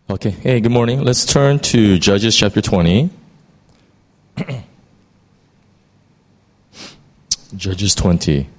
Okay. Hey, good morning. Let's turn to Judges chapter 20. Judges 20.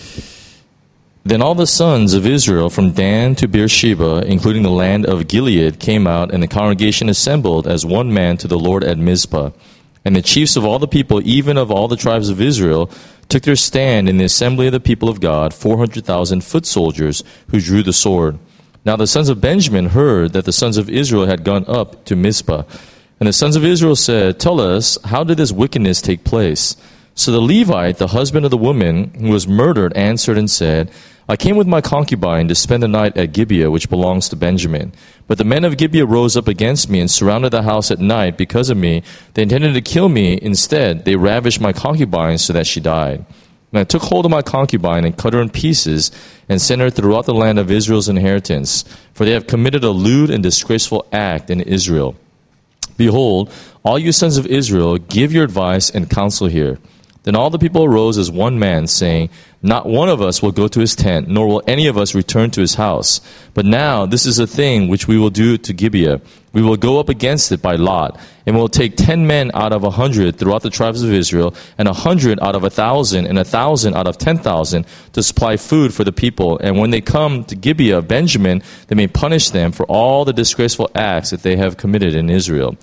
Then all the sons of Israel from Dan to Beersheba, including the land of Gilead, came out, and the congregation assembled as one man to the Lord at Mizpah. And the chiefs of all the people, even of all the tribes of Israel, took their stand in the assembly of the people of God, 400,000 foot soldiers who drew the sword. Now the sons of Benjamin heard that the sons of Israel had gone up to Mizpah. And the sons of Israel said, "Tell us, how did this wickedness take place?" So the Levite, the husband of the woman who was murdered, answered and said, "I came with my concubine to spend the night at Gibeah, which belongs to Benjamin. But the men of Gibeah rose up against me and surrounded the house at night because of me. They intended to kill me. Instead, they ravished my concubine so that she died. And I took hold of my concubine and cut her in pieces and sent her throughout the land of Israel's inheritance, for they have committed a lewd and disgraceful act in Israel. Behold, all you sons of Israel, give your advice and counsel here." Then all the people arose as one man, saying, "Not one of us will go to his tent, nor will any of us return to his house. But now this is a thing which we will do to Gibeah. We will go up against it by lot, and will take 10 men out of 100 throughout the tribes of Israel, and 100 out of 1,000, and 1,000 out of 10,000, to supply food for the people. And when they come to Gibeah of Benjamin, they may punish them for all the disgraceful acts that they have committed in Israel."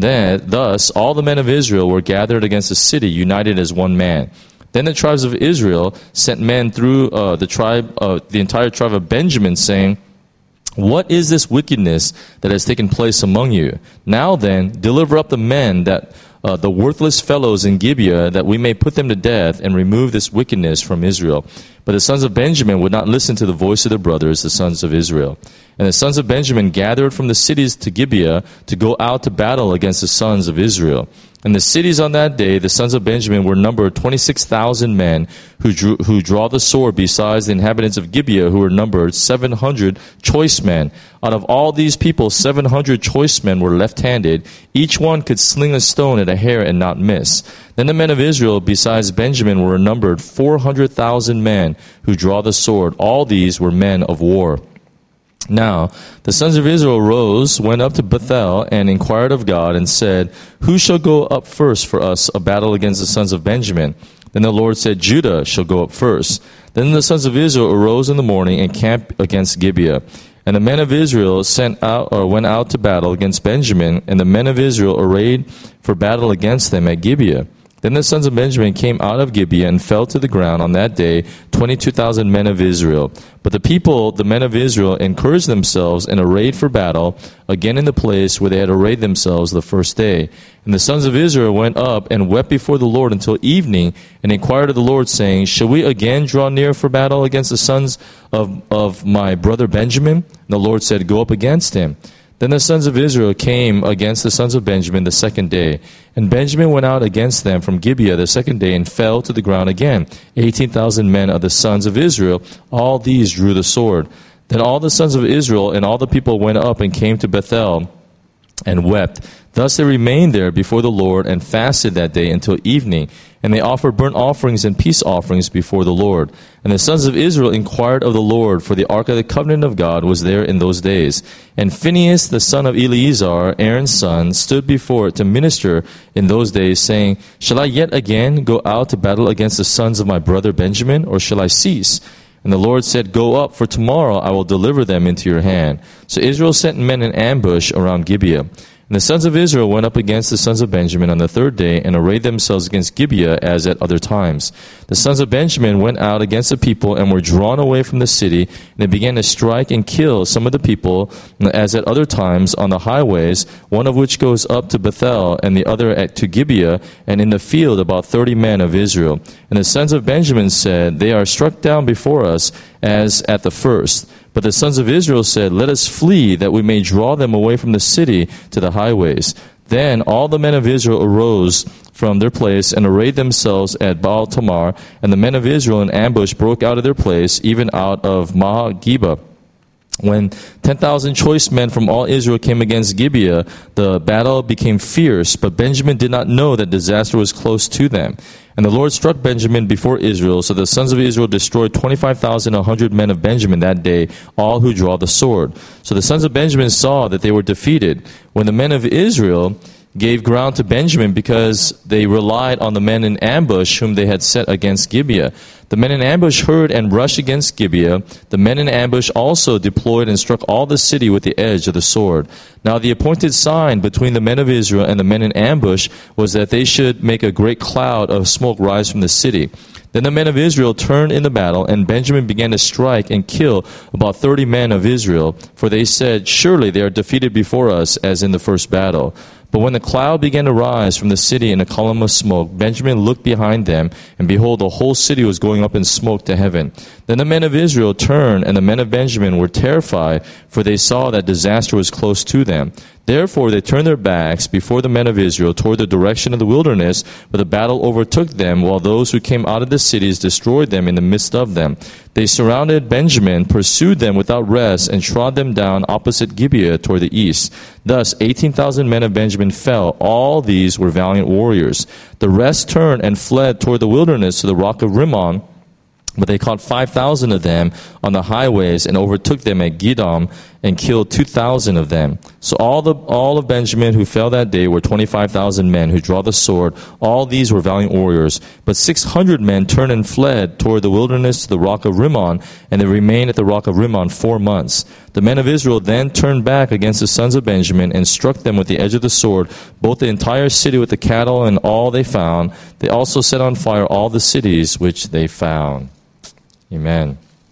Thus all the men of Israel were gathered against the city, united as one man. Then the tribes of Israel sent men through the entire tribe of Benjamin, saying, "What is this wickedness that has taken place among you? Now then, deliver up the men, that the worthless fellows in Gibeah, that we may put them to death and remove this wickedness from Israel." But the sons of Benjamin would not listen to the voice of their brothers, the sons of Israel. And the sons of Benjamin gathered from the cities to Gibeah to go out to battle against the sons of Israel. In the cities on that day, the sons of Benjamin were numbered 26,000 men who draw the sword, besides the inhabitants of Gibeah, who were numbered 700 choice men. Out of all these people, 700 choice men were left-handed. Each one could sling a stone at a hair and not miss. Then the men of Israel, besides Benjamin, were numbered 400,000 men who draw the sword. All these were men of war. Now the sons of Israel rose, went up to Bethel, and inquired of God, and said, "Who shall go up first for us a battle against the sons of Benjamin?" Then the Lord said, "Judah shall go up first." Then the sons of Israel arose in the morning and camped against Gibeah. And the men of Israel went out to battle against Benjamin, and the men of Israel arrayed for battle against them at Gibeah. Then the sons of Benjamin came out of Gibeah and fell to the ground on that day 22,000 men of Israel. But the people, the men of Israel, encouraged themselves and arrayed for battle again in the place where they had arrayed themselves the first day. And the sons of Israel went up and wept before the Lord until evening, and inquired of the Lord, saying, "Shall we again draw near for battle against the sons of my brother Benjamin?" And the Lord said, "Go up against him." Then the sons of Israel came against the sons of Benjamin the second day. And Benjamin went out against them from Gibeah the second day, and fell to the ground again. 18,000 men of the sons of Israel, all these drew the sword. Then all the sons of Israel and all the people went up and came to Bethel and wept. Thus they remained there before the Lord and fasted that day until evening. And they offered burnt offerings and peace offerings before the Lord. And the sons of Israel inquired of the Lord, for the ark of the covenant of God was there in those days. And Phinehas, the son of Eleazar, Aaron's son, stood before it to minister in those days, saying, "Shall I yet again go out to battle against the sons of my brother Benjamin, or shall I cease?" And the Lord said, "Go up, for tomorrow I will deliver them into your hand." So Israel sent men in ambush around Gibeah. And the sons of Israel went up against the sons of Benjamin on the third day, and arrayed themselves against Gibeah as at other times. The sons of Benjamin went out against the people, and were drawn away from the city, and they began to strike and kill some of the people, as at other times, on the highways, one of which goes up to Bethel, and the other to Gibeah, and in the field about 30 men of Israel. And the sons of Benjamin said, "They are struck down before us, as at the first." But the sons of Israel said, "Let us flee, that we may draw them away from the city to the highways." Then all the men of Israel arose from their place and arrayed themselves at Baal Tamar. And the men of Israel in ambush broke out of their place, even out of Mahageba. When 10,000 choice men from all Israel came against Gibeah, the battle became fierce, but Benjamin did not know that disaster was close to them. And the Lord struck Benjamin before Israel, so the sons of Israel destroyed 25,100 men of Benjamin that day, all who draw the sword. So the sons of Benjamin saw that they were defeated. When the men of Israel gave ground to Benjamin because they relied on the men in ambush whom they had set against Gibeah. The men in ambush heard and rushed against Gibeah. The men in ambush also deployed and struck all the city with the edge of the sword. Now the appointed sign between the men of Israel and the men in ambush was that they should make a great cloud of smoke rise from the city. Then the men of Israel turned in the battle, and Benjamin began to strike and kill about 30 men of Israel, for they said, "Surely they are defeated before us, as in the first battle." But when the cloud began to rise from the city in a column of smoke, Benjamin looked behind them, and behold, the whole city was going up in smoke to heaven. Then the men of Israel turned, and the men of Benjamin were terrified, for they saw that disaster was close to them. Therefore they turned their backs before the men of Israel toward the direction of the wilderness, but the battle overtook them, while those who came out of the cities destroyed them in the midst of them. They surrounded Benjamin, pursued them without rest, and trod them down opposite Gibeah toward the east. Thus 18,000 men of Benjamin fell. All these were valiant warriors. The rest turned and fled toward the wilderness to the rock of Rimmon, but they caught 5,000 of them on the highways and overtook them at Gidom and killed 2,000 of them. So all of Benjamin who fell that day were 25,000 men who draw the sword. All these were valiant warriors. But 600 men turned and fled toward the wilderness to the rock of Rimmon, and they remained at the rock of Rimmon 4 months. The men of Israel then turned back against the sons of Benjamin and struck them with the edge of the sword, both the entire city with the cattle and all they found. They also set on fire all the cities which they found. Amen.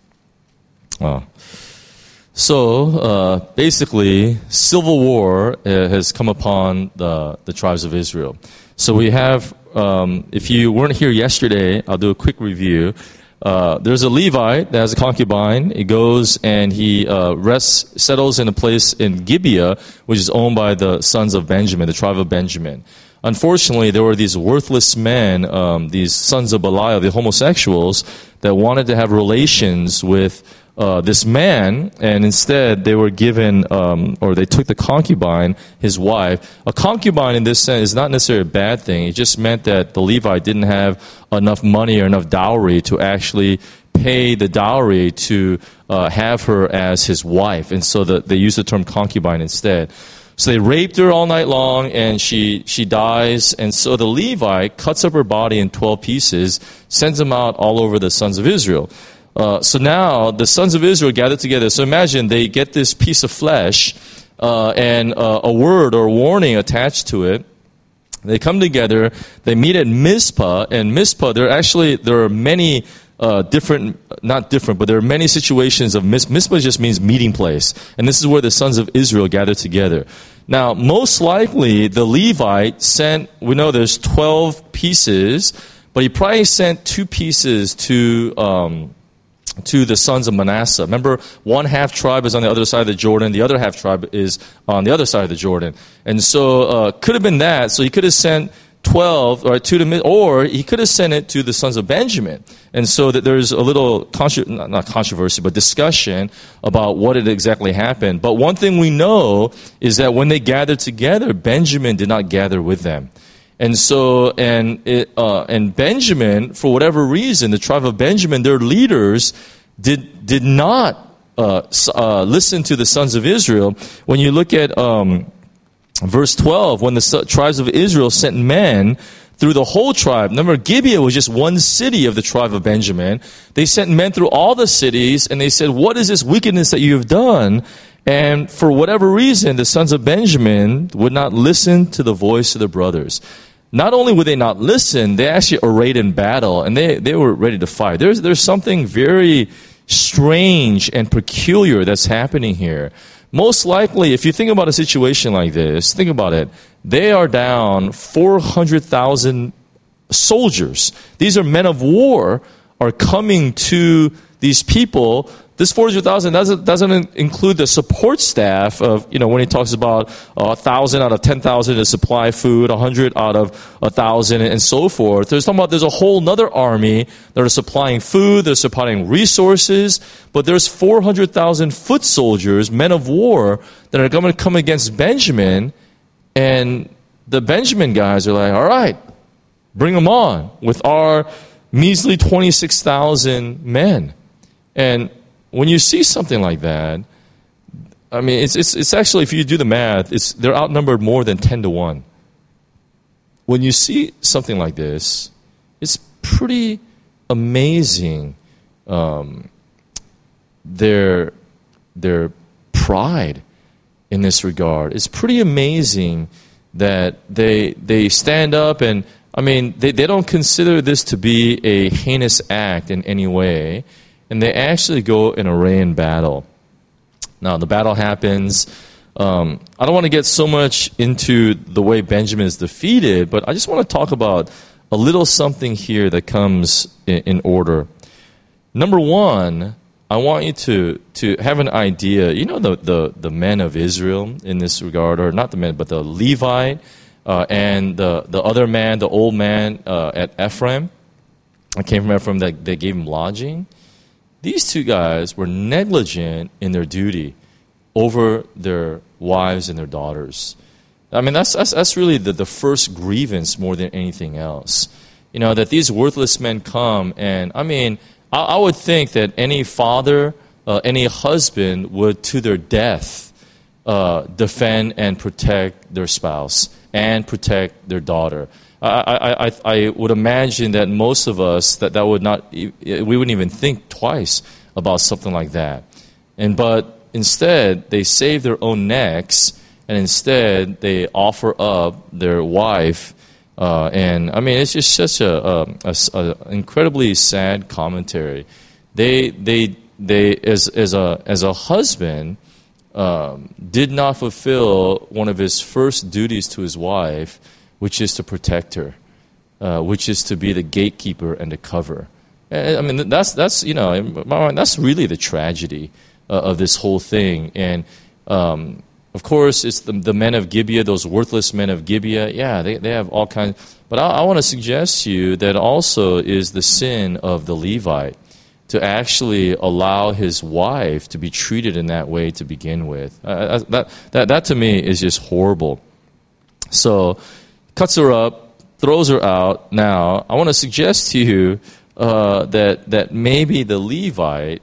So basically, civil war has come upon the tribes of Israel. So we have, if you weren't here yesterday, I'll do a quick review. There's a Levite that has a concubine. He goes and he settles in a place in Gibeah, which is owned by the sons of Benjamin, the tribe of Benjamin. Unfortunately, there were these worthless men, these sons of Belial, the homosexuals, that wanted to have relations with this man, and instead they were given, or they took the concubine, his wife. A concubine in this sense is not necessarily a bad thing. It just meant that the Levite didn't have enough money or enough dowry to actually pay the dowry to have her as his wife, and so they used the term concubine instead. So they raped her all night long, and she dies. And so the Levite cuts up her body in 12 pieces, sends them out all over the sons of Israel. So now the sons of Israel gather together. So imagine they get this piece of flesh and a word or warning attached to it. They come together. They meet at Mizpah. And Mizpah, there are many there are many situations of Mizpah just means meeting place. And this is where the sons of Israel gather together. Now, most likely, the Levite we know there's 12 pieces, but he probably sent 2 pieces to the sons of Manasseh. Remember, one half tribe is on the other side of the Jordan, the other half tribe is on the other side of the Jordan. And so, could have been that. So he could have sent 12 or he could have sent it to the sons of Benjamin. And so that there's a little not controversy, but discussion about what had exactly happened. But one thing we know is that when they gathered together, Benjamin did not gather with them. And so, and Benjamin, for whatever reason, the tribe of Benjamin, their leaders did not listen to the sons of Israel. When you look at verse 12, when the tribes of Israel sent men through the whole tribe. Remember, Gibeah was just one city of the tribe of Benjamin. They sent men through all the cities, and they said, "What is this wickedness that you have done?" And for whatever reason, the sons of Benjamin would not listen to the voice of their brothers. Not only would they not listen, they actually arrayed in battle, and they were ready to fight. There's something very strange and peculiar that's happening here. Most likely, if you think about a situation like this, think about it. They are down 400,000 soldiers. These are men of war are coming to these people this 400,000 doesn't include the support staff of, when he talks about 1,000 out of 10,000 to supply food, 100 out of 1,000, and so forth. There's a whole other army that are supplying food, they're supplying resources, but there's 400,000 foot soldiers, men of war, that are going to come against Benjamin, and the Benjamin guys are like, all right, bring them on with our measly 26,000 men. And when you see something like that, I mean, it's actually, if you do the math, they're outnumbered more than 10 to 1. When you see something like this, it's pretty amazing, their pride in this regard. It's pretty amazing that they stand up and, I mean, they don't consider this to be a heinous act in any way, and they actually go in array in battle. Now, the battle happens. I don't want to get so much into the way Benjamin is defeated, but I just want to talk about a little something here that comes in order. Number one, I want you to have an idea. The men of Israel in this regard, or not the men, but the Levite and the other man, the old man at Ephraim. I came from Ephraim that they gave him lodging. These two guys were negligent in their duty over their wives and their daughters. I mean, that's really the first grievance more than anything else. That these worthless men come, and I mean, I would think that any father, any husband would, to their death, defend and protect their spouse and protect their daughter. I would imagine that most of us we wouldn't even think twice about something like that. But instead, they save their own necks, and instead they offer up their wife. And I mean, it's just such a incredibly sad commentary. They as a husband did not fulfill one of his first duties to his wife, which is to protect her, which is to be the gatekeeper and the cover. I mean, that's in my mind, that's really the tragedy of this whole thing. And of course, it's the men of Gibeah, those worthless men of Gibeah. Yeah, they have all kinds. But I want to suggest to you that also is the sin of the Levite, to actually allow his wife to be treated in that way to begin with. That to me is just horrible. So, cuts her up, throws her out. Now, I want to suggest to you that maybe the Levite,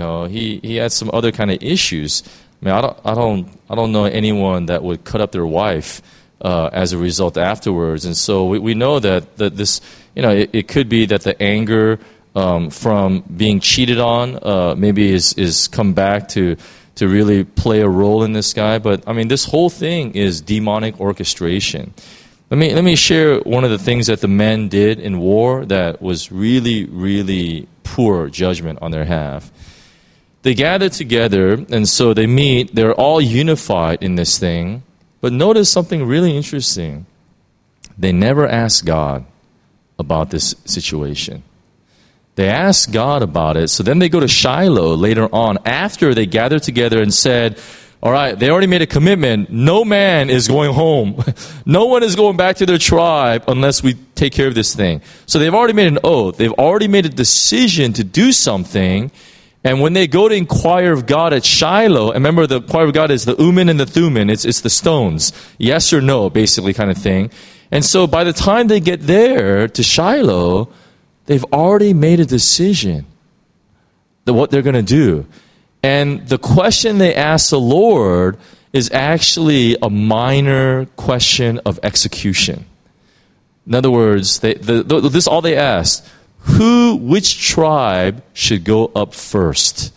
he had some other kind of issues. I mean, I don't know anyone that would cut up their wife as a result afterwards. And so we know that this, it could be that the anger from being cheated on maybe is come back to really play a role in this guy. But I mean, this whole thing is demonic orchestration. Let me share one of the things that the men did in war that was really, really poor judgment on their half. They gathered together, and so they meet. They're all unified in this thing. But notice something really interesting. They never asked God about this situation. They asked God about it. So then they go to Shiloh later on after they gathered together and said, all right, they already made a commitment. No man is going home. No one is going back to their tribe unless we take care of this thing. So they've already made an oath. They've already made a decision to do something. And when they go to inquire of God at Shiloh, and remember the inquire of God is the Urim and the Thummim, it's the stones, yes or no, basically kind of thing. And so by the time they get there to Shiloh, they've already made a decision that what they're going to do. And the question they ask the Lord is actually a minor question of execution. In other words, this is all they asked. Which tribe should go up first?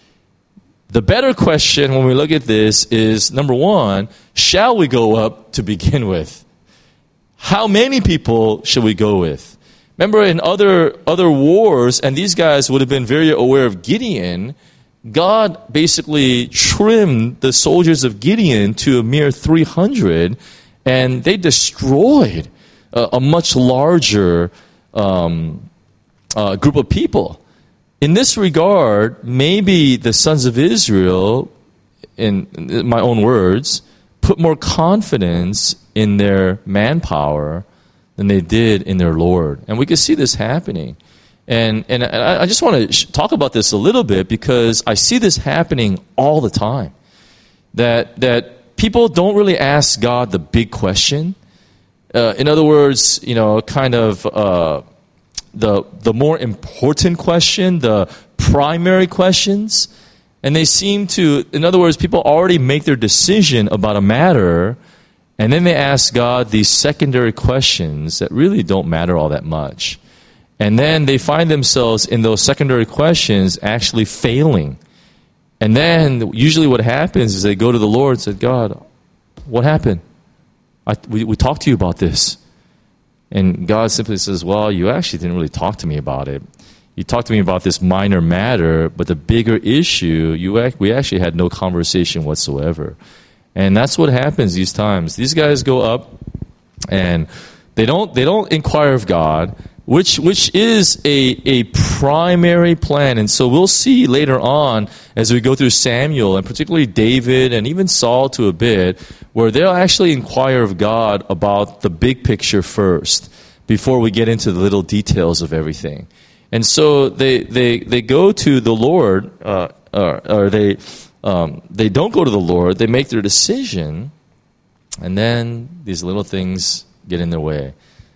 The better question when we look at this is, number one, shall we go up to begin with? How many people should we go with? Remember in other wars, and these guys would have been very aware of Gideon, God basically trimmed the soldiers of Gideon to a mere 300, and they destroyed a much larger group of people. in this regard, maybe the sons of Israel, in my own words, put more confidence in their manpower than they did in their Lord. And we can see this happening. And I just want to talk about this a little bit because I see this happening all the time. That people don't really ask God the big question. In other words, kind of the more important question, the primary questions. And they seem to, in other words, people already make their decision about a matter, and then they ask God these secondary questions that really don't matter all that much. And then they find themselves in those secondary questions actually failing. And then usually what happens is they go to the Lord and say, God, what happened? We talked to you about this. And God simply says, well, you actually didn't really talk to me about it. You talked to me about this minor matter, but the bigger issue, we actually had no conversation whatsoever. And that's what happens these times. These guys go up and they don't inquire of God, which is a primary plan. And so we'll see later on as we go through Samuel, and particularly David and even Saul to a bit, where they'll actually inquire of God about the big picture first before we get into the little details of everything. And so they go to the Lord, or they don't go to the Lord. They make their decision, and then these little things get in their way.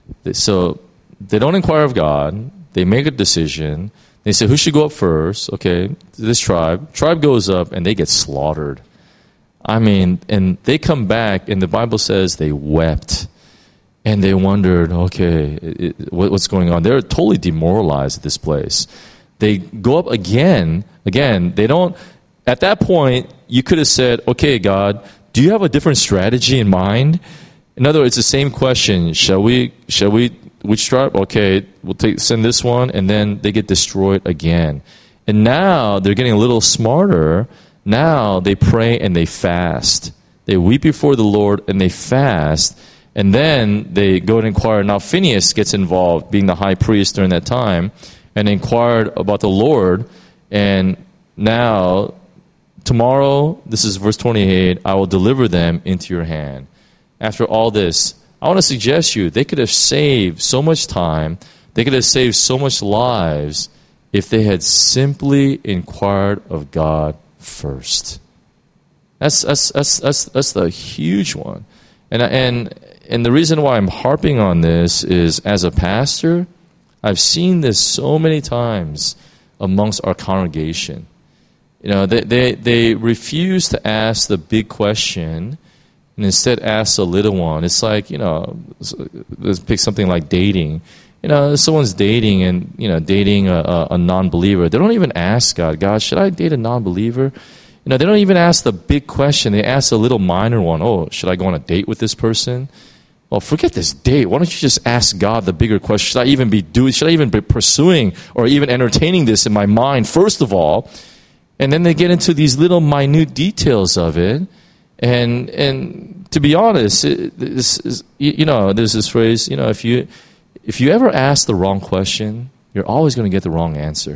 So they don't inquire of God. They make a decision. They say, who should go up first? Okay, this tribe. Tribe goes up, and they get slaughtered. I mean, and they come back, and the Bible says they wept. And they wondered, okay, what's going on? They're totally demoralized at this place. They go up again. They don't, at that point, you could have said, okay, God, do you have a different strategy in mind? In other words, it's the same question. Shall we, which tribe? Okay, we'll send this one, and then they get destroyed again. And now they're getting a little smarter. Now they pray and they fast. They weep before the Lord and they fast. And then they go and inquire. Now Phinehas gets involved, being the high priest during that time, and inquired about the Lord. And now, tomorrow, this is verse 28, I will deliver them into your hand. After all this, I want to suggest to you, they could have saved so much time, they could have saved so much lives if they had simply inquired of God first. That's the huge one. And the reason why I'm harping on this is, as a pastor, I've seen this so many times amongst our congregation. They refuse to ask the big question and instead ask the little one. It's like, let's pick something like dating. Someone's dating and, dating a non-believer. They don't even ask God, should I date a non-believer? They don't even ask the big question. They ask a little minor one. Oh, should I go on a date with this person? Well, forget this date. Why don't you just ask God the bigger question? Should I even be pursuing or even entertaining this in my mind, first of all? And then they get into these little minute details of it. And to be honest, there's this phrase, if you ever ask the wrong question, you're always going to get the wrong answer.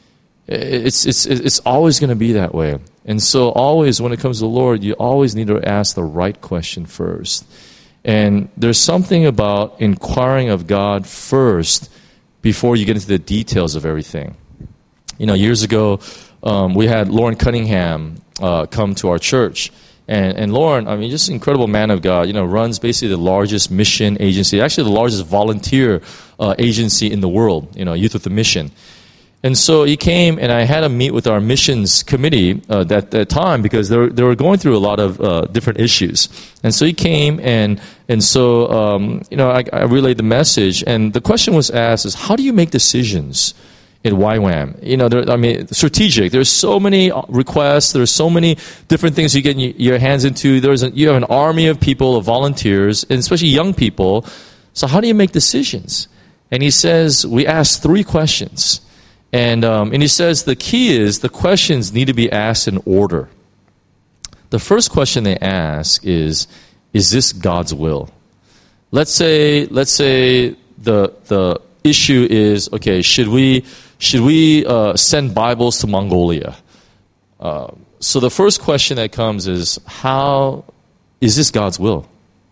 It's always going to be that way. And so always when it comes to the Lord, you always need to ask the right question first. And there's something about inquiring of God first before you get into the details of everything. Years ago, we had Lauren Cunningham come to our church. And Lauren, just an incredible man of God, runs basically the largest mission agency, actually the largest volunteer agency in the world, Youth with a Mission. And so he came, and I had him meet with our missions committee that time because they were going through a lot of different issues. And so he came, and so I relayed the message, and the question was asked is, how do you make decisions in YWAM? Strategic. There's so many requests. There's so many different things you get your hands into. You have an army of people, of volunteers, and especially young people. So how do you make decisions? And he says, we ask 3 questions. And he says the key is the questions need to be asked in order. The first question they ask is this God's will? Let's say the issue is, okay, should we should we send Bibles to Mongolia? So the first question that comes is, how is this God's will?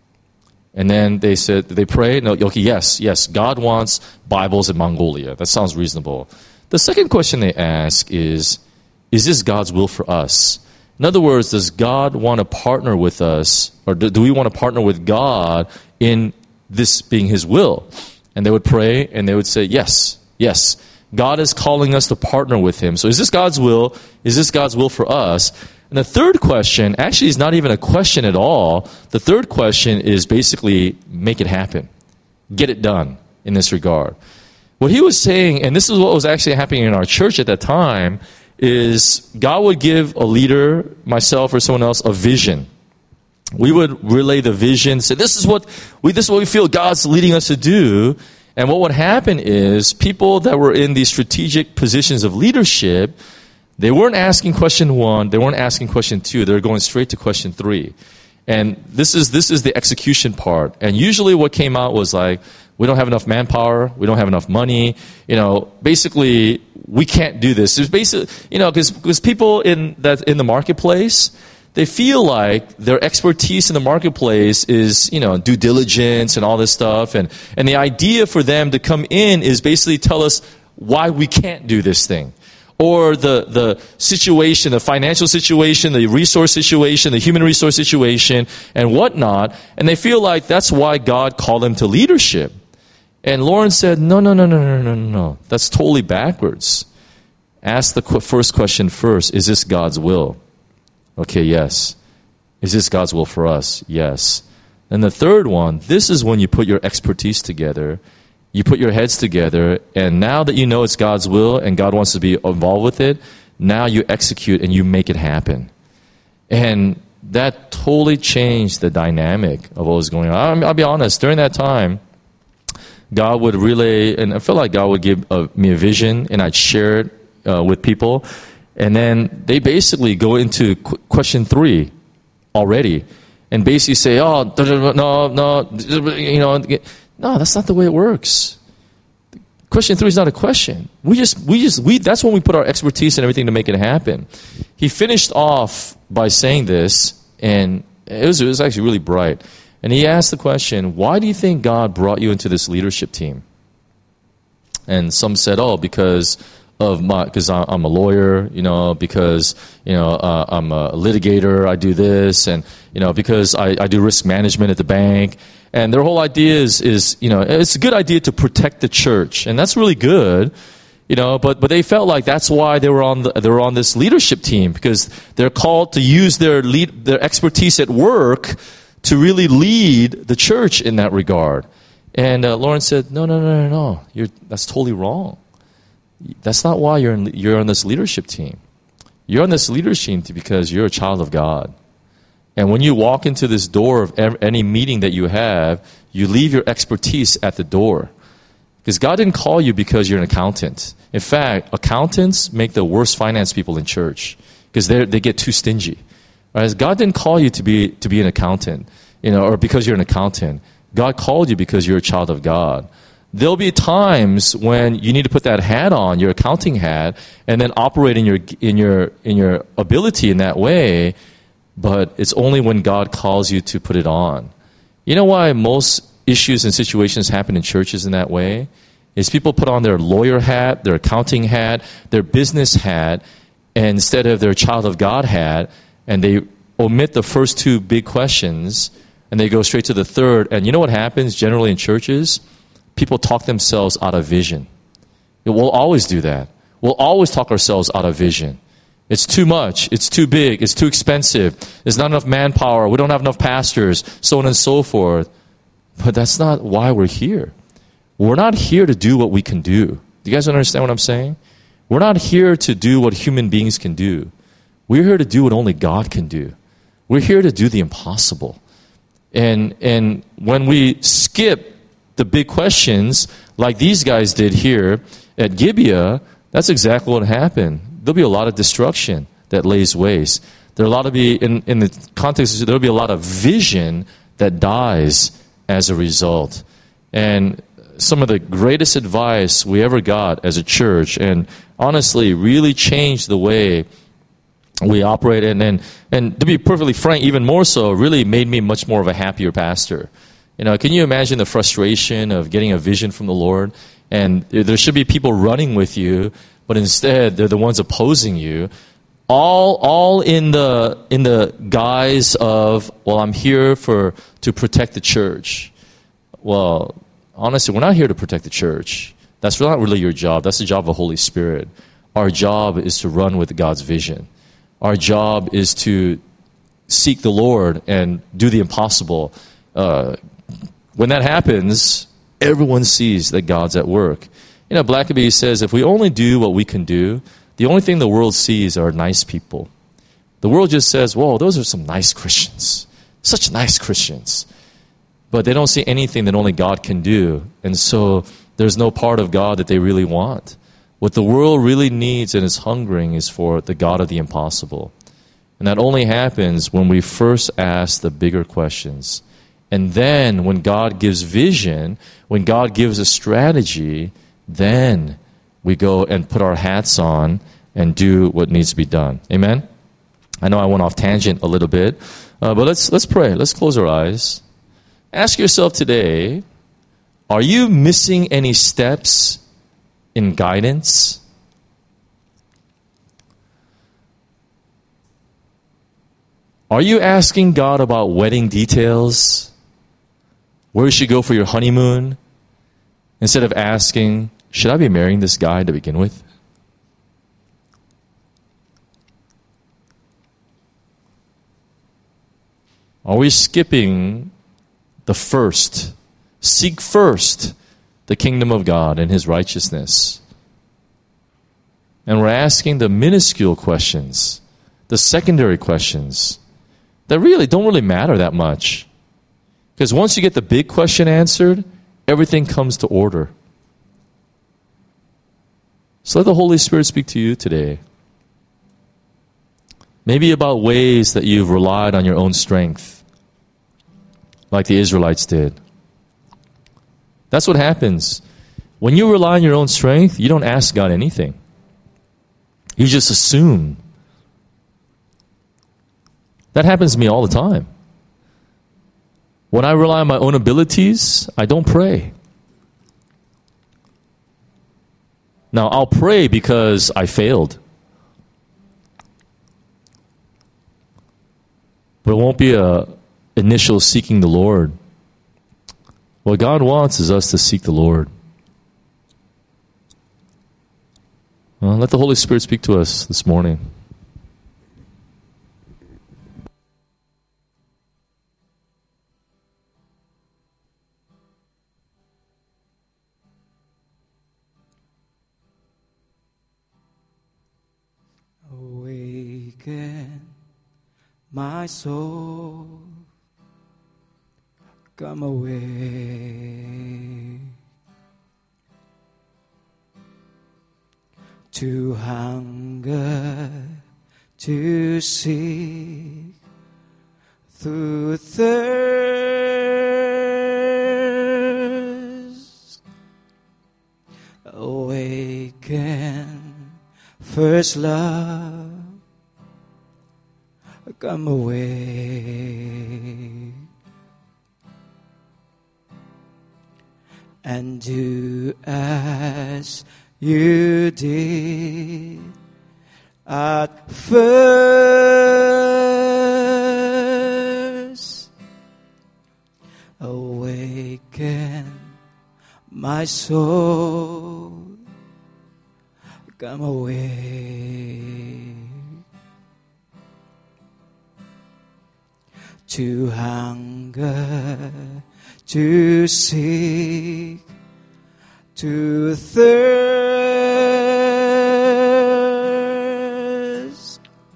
And then they said, they prayed, no, okay, yes, God wants Bibles in Mongolia. That sounds reasonable. The second question they ask is this God's will for us? In other words, does God want to partner with us, or do we want to partner with God in this being His will? And they would pray, and they would say, yes. God is calling us to partner with Him. So is this God's will? Is this God's will for us? And the third question actually is not even a question at all. The third question is basically, make it happen. Get it done in this regard. What he was saying, and this is what was actually happening in our church at that time, is God would give a leader, myself or someone else, a vision. We would relay the vision, say, this is what we feel God's leading us to do. And what would happen is people that were in these strategic positions of leadership, they weren't asking question 1, they weren't asking question 2, they were going straight to question 3. And this is the execution part. And usually what came out was like, we don't have enough manpower, we don't have enough money, basically we can't do this. It's basically, because people in the marketplace, they feel like their expertise in the marketplace is, due diligence and all this stuff. And the idea for them to come in is basically tell us why we can't do this thing. Or the situation, the financial situation, the resource situation, the human resource situation, and whatnot. And they feel like that's why God called them to leadership. And Lawrence said, no. That's totally backwards. Ask the first question first. Is this God's will? Okay, yes. Is this God's will for us? Yes. And the third one, this is when you put your expertise together. You put your heads together, and now that you know it's God's will and God wants to be involved with it, now you execute and you make it happen. And that totally changed the dynamic of what was going on. I'll be honest, during that time, God would relay, and I felt like God would give me a vision, and I'd share it with people. And then they basically go into question 3 already and basically say, no, no, that's not the way it works. Question 3 is not a question. That's when we put our expertise and everything to make it happen. He finished off by saying this, and it was actually really bright. And he asked the question, why do you think God brought you into this leadership team? And some said, because I'm a lawyer, because, I'm a litigator, I do this, and, because I do risk management at the bank. And their whole idea is it's a good idea to protect the church, and that's really good, but they felt like that's why they were on this leadership team, because they're called to use their expertise at work to really lead the church in that regard. And Lawrence said, no, that's totally wrong. That's not why you're on this leadership team. You're on this leadership team because you're a child of God. And when you walk into this door of any meeting that you have, you leave your expertise at the door. Because God didn't call you because you're an accountant. In fact, accountants make the worst finance people in church because they get too stingy. Right? God didn't call you to be an accountant, or because you're an accountant. God called you because you're a child of God. There'll be times when you need to put that hat on, your accounting hat, and then operate in your ability in that way. But it's only when God calls you to put it on. You know why most issues and situations happen in churches in that way? Is people put on their lawyer hat, their accounting hat, their business hat, and instead of their child of God hat, and they omit the first 2 big questions, and they go straight to the third. And you know what happens generally in churches? People talk themselves out of vision. We'll always do that. We'll always talk ourselves out of vision. It's too much. It's too big. It's too expensive. There's not enough manpower. We don't have enough pastors, so on and so forth. But that's not why we're here. We're not here to do what we can do. Do you guys understand what I'm saying? We're not here to do what human beings can do. We're here to do what only God can do. We're here to do the impossible. And when we skip the big questions like these guys did here at Gibeah, that's exactly what happened. There'll be a lot of destruction that lays waste. There'll be in the context, there'll be a lot of vision that dies as a result. And some of the greatest advice we ever got as a church, and honestly really changed the way we operate. And to be perfectly frank, even more so, really made me much more of a happier pastor. Can you imagine the frustration of getting a vision from the Lord, and there should be people running with you, but instead they're the ones opposing you, all in the guise of, well, I'm here to protect the church. Well, honestly, we're not here to protect the church. That's not really your job. That's the job of the Holy Spirit. Our job is to run with God's vision. Our job is to seek the Lord and do the impossible. When that happens, everyone sees that God's at work. Blackaby says, if we only do what we can do, the only thing the world sees are nice people. The world just says, whoa, those are some nice Christians. Such nice Christians. But they don't see anything that only God can do. And so there's no part of God that they really want. What the world really needs and is hungering is for the God of the impossible. And that only happens when we first ask the bigger questions. And then when God gives vision, when God gives a strategy, then we go and put our hats on and do what needs to be done. Amen? I know I went off tangent a little bit, but let's pray. Let's close our eyes. Ask yourself today, are you missing any steps in guidance? Are you asking God about wedding details? Where you should go for your honeymoon? Instead of asking, should I be marrying this guy to begin with? Are we skipping the first? Seek first the kingdom of God and His righteousness. And we're asking the minuscule questions, the secondary questions, that really don't really matter that much. Because once you get the big question answered, everything comes to order. So let the Holy Spirit speak to you today. Maybe about ways that you've relied on your own strength, like the Israelites did. That's what happens. When you rely on your own strength, you don't ask God anything. You just assume. That happens to me all the time. When I rely on my own abilities, I don't pray. Now, I'll pray because I failed. But it won't be an initial seeking the Lord. What God wants is us to seek the Lord. Well, let the Holy Spirit speak to us this morning. Awaken my soul, come away to hunger, to seek, through thirst. Awaken, first love, come away and do as you did at first. Awaken my soul, come away to hunger, to seek, to thirst.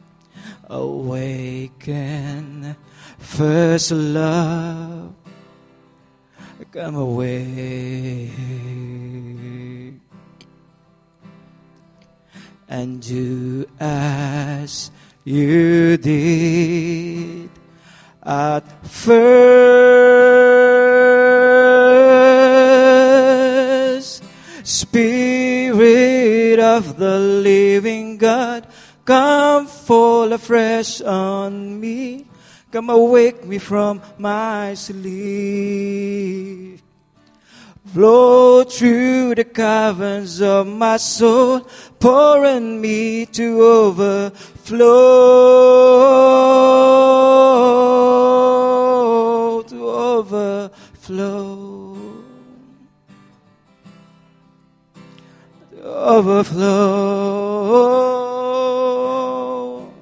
Awaken, first love, come away and do as you did at first. of the living God, come fall afresh on me. Come awake me from my sleep. Blow through the caverns of my soul, pour in me to overflow, to overflow, to overflow.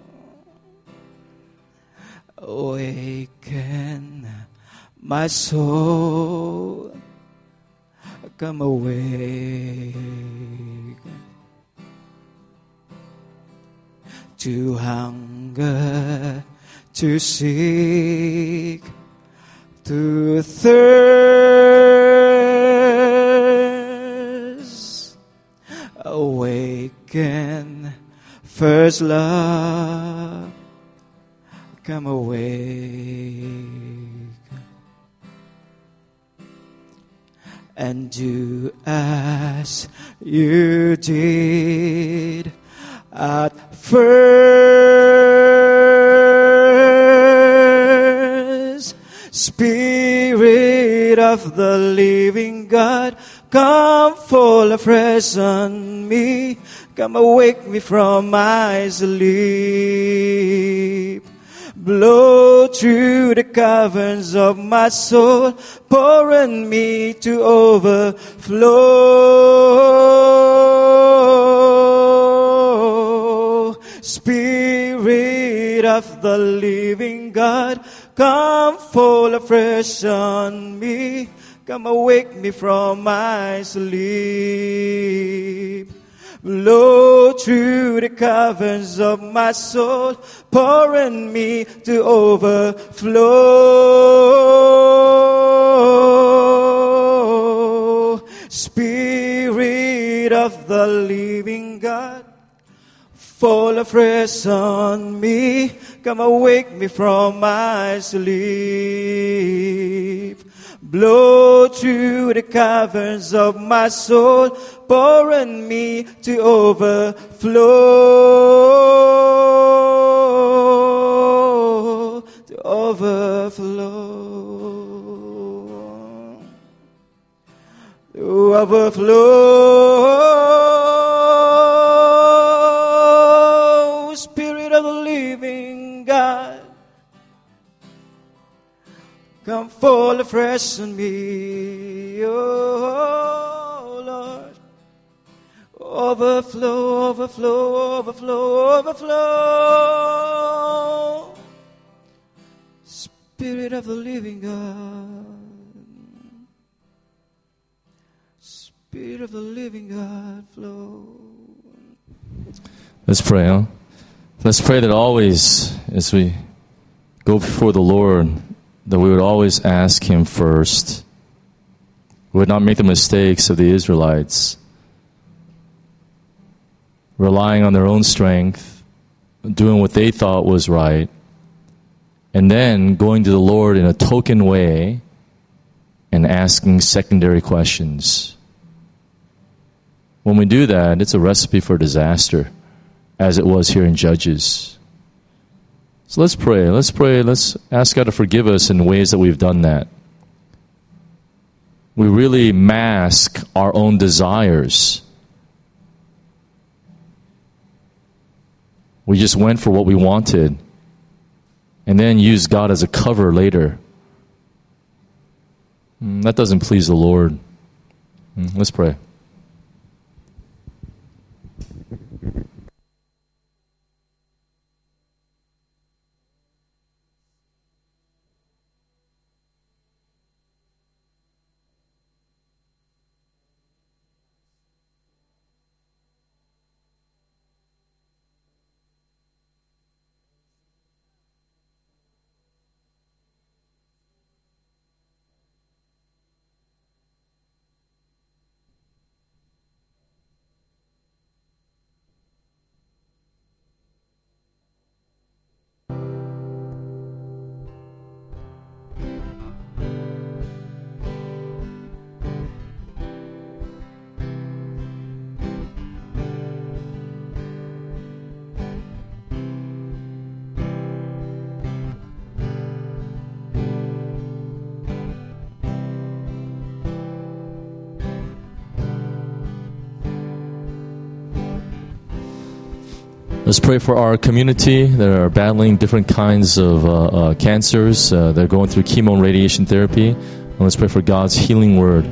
Awaken my soul. Come awake to hunger, to seek, to thirst. Awaken, first love. Come awake. And do as you did at first. Spirit of the living God, come fall afresh on me. Come awake me from my sleep. Blow through the caverns of my soul, pour in me to overflow. Spirit of the living God, come fall afresh on me. Come awake me from my sleep. Blow through the caverns of my soul, pour in me to overflow. Spirit of the living God, fall afresh on me. Come awake me from my sleep. Blow through the caverns of my soul, pour in me to overflow, to overflow, to overflow. Spirit of the living God, come fall afresh on me, oh Lord. Overflow, overflow, overflow, overflow. Spirit of the living God. Spirit of the living God, flow. Let's pray, huh? Let's pray that always, as we go before the Lord, that we would always ask Him first. We would not make the mistakes of the Israelites, relying on their own strength, doing what they thought was right, and then going to the Lord in a token way and asking secondary questions. When we do that, it's a recipe for disaster, as it was here in Judges. So let's pray. Let's pray. Let's ask God to forgive us in ways that we've done that. We really mask our own desires. We just went for what we wanted and then used God as a cover later. That doesn't please the Lord. Let's pray. Let's pray for our community that are battling different kinds of cancers. They're going through chemo and radiation therapy. And let's pray for God's healing word.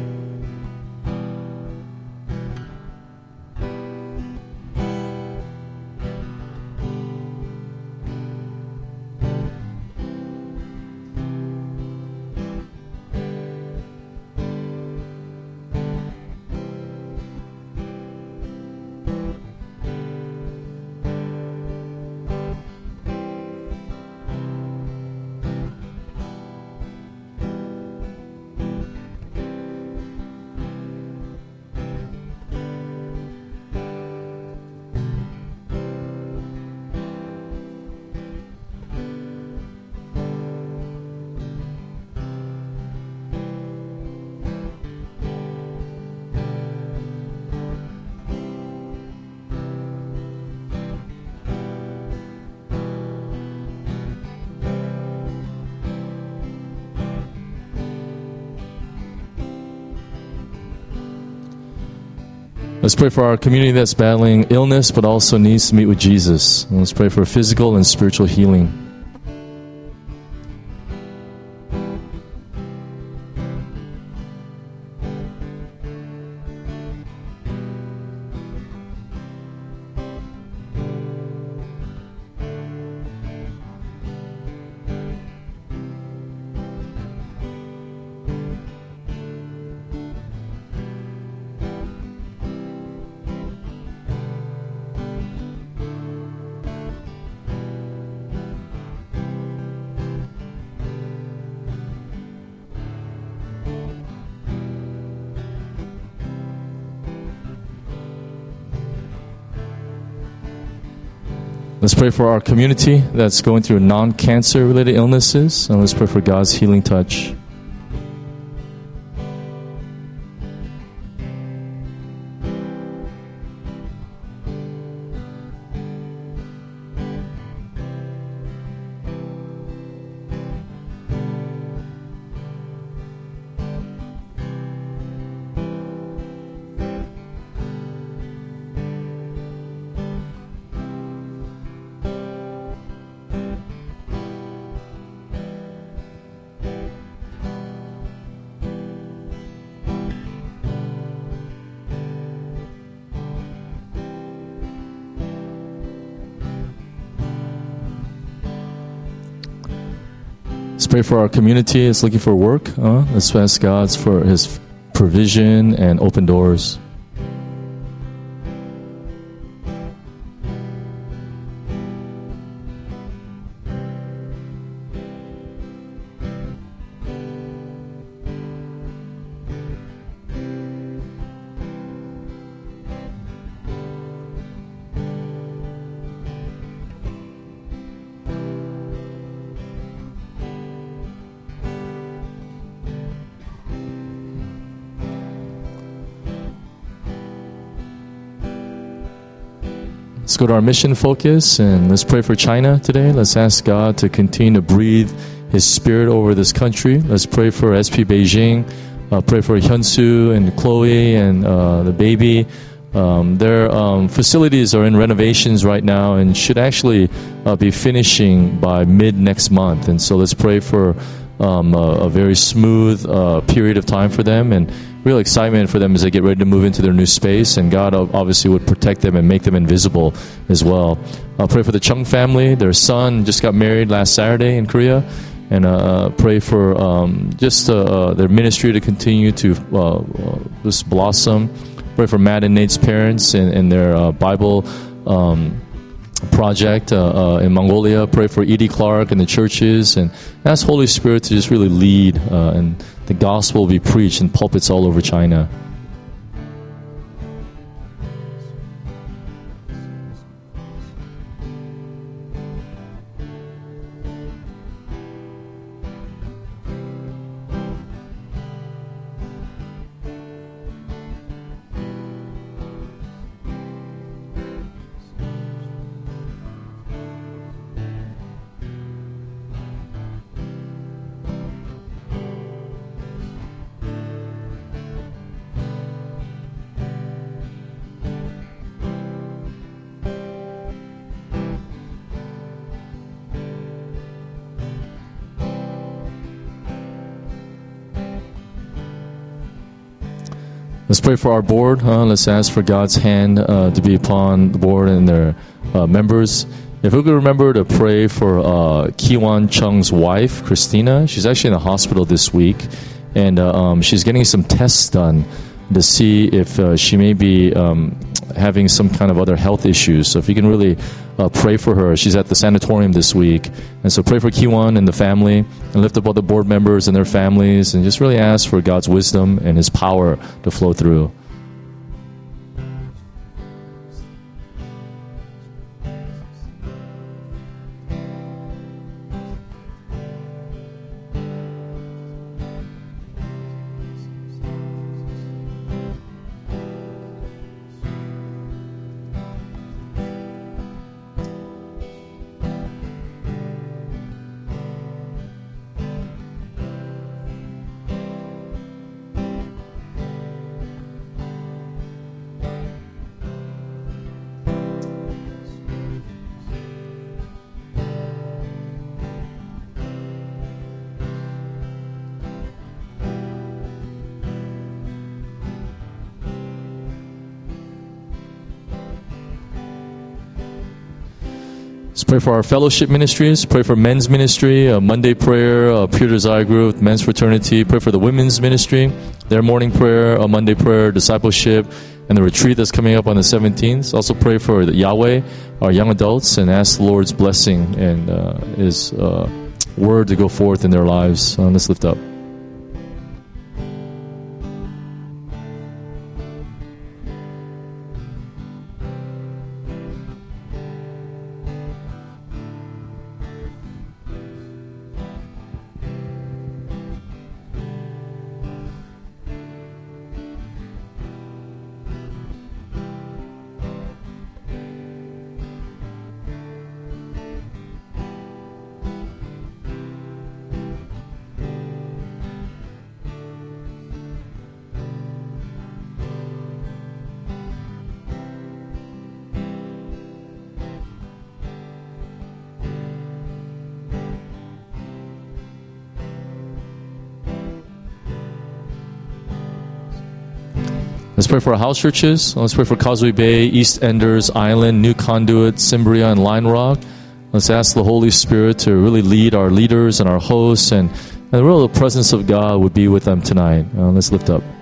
Let's pray for our community that's battling illness but also needs to meet with Jesus. And let's pray for physical and spiritual healing. Let's pray for our community that's going through non-cancer related illnesses. And let's pray for God's healing touch. Let's pray for our community that's looking for work. Let's ask God for His provision and open doors. Let's go to our mission focus and let's pray for China today. Let's ask God to continue to breathe His Spirit over this country. Let's pray for SP Beijing. Pray for Hyunsu and Chloe and the baby. Their facilities are in renovations right now and should actually be finishing by mid next month. And so let's pray for a very smooth period of time for them and real excitement for them as they get ready to move into their new space, and God obviously would protect them and make them invisible as well. I'll pray for the Chung family. Their son just got married last Saturday in Korea, and pray for just their ministry to continue to just blossom. Pray for Matt and Nate's parents and their Bible project in Mongolia. Pray for Edie Clark and the churches, and ask Holy Spirit to just really lead and the gospel will be preached in pulpits all over China. Let's pray for our board. Let's ask for God's hand to be upon the board and their members. If we could remember to pray for Kiwan Chung's wife, Christina. She's actually in the hospital this week, and she's getting some tests done to see if she may be having some kind of other health issues. So if you can really pray for her. She's at the sanatorium this week. And so pray for Kiwan and the family, and lift up all the board members and their families, and just really ask for God's wisdom and His power to flow through. Let's pray for our fellowship ministries. Pray for men's ministry, Monday prayer, Pure Desire Group, men's fraternity. Pray for the women's ministry, their morning prayer, Monday prayer, discipleship, and the retreat that's coming up on the 17th. Also pray for the Yahweh, our young adults, and ask the Lord's blessing and His word to go forth in their lives. Let's lift up. Let's pray for our house churches. Let's pray for Causeway Bay, East Enders, Island, New Conduit, Cimbria, and Line Rock. Let's ask the Holy Spirit to really lead our leaders and our hosts, and the real presence of God would be with them tonight. Let's lift up.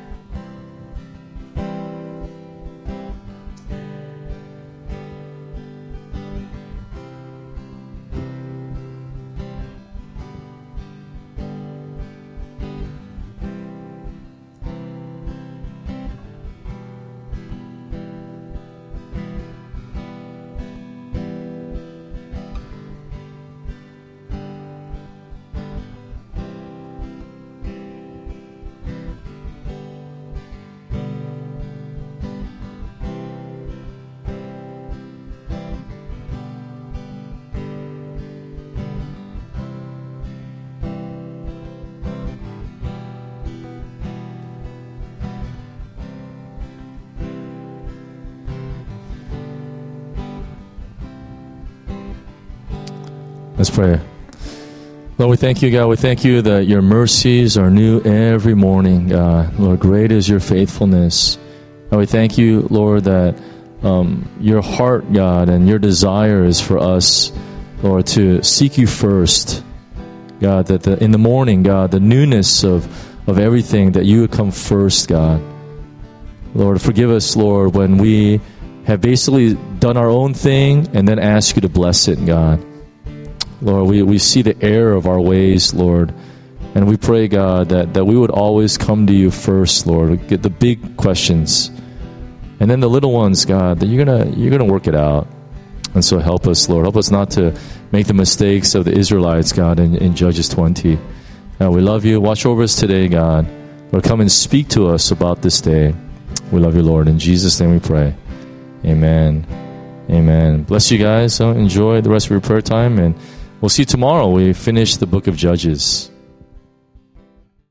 Let's pray. Lord, we thank you, God. We thank you that your mercies are new every morning, God. Lord, great is your faithfulness. And we thank you, Lord, that your heart, God, and your desire is for us, Lord, to seek you first. God, that in the morning, God, the newness of everything, that you would come first, God. Lord, forgive us, Lord, when we have basically done our own thing and then ask you to bless it, God. Lord, we see the error of our ways, Lord, and we pray, God, that we would always come to you first, Lord. Get the big questions, and then the little ones, God, that you're gonna work it out. And so help us, Lord. Help us not to make the mistakes of the Israelites, God, in Judges 20. God, we love you. Watch over us today, God. Lord, come and speak to us about this day. We love you, Lord. In Jesus' name we pray. Amen. Amen. Bless you guys. So enjoy the rest of your prayer time, and we'll see you tomorrow. We finish the book of Judges.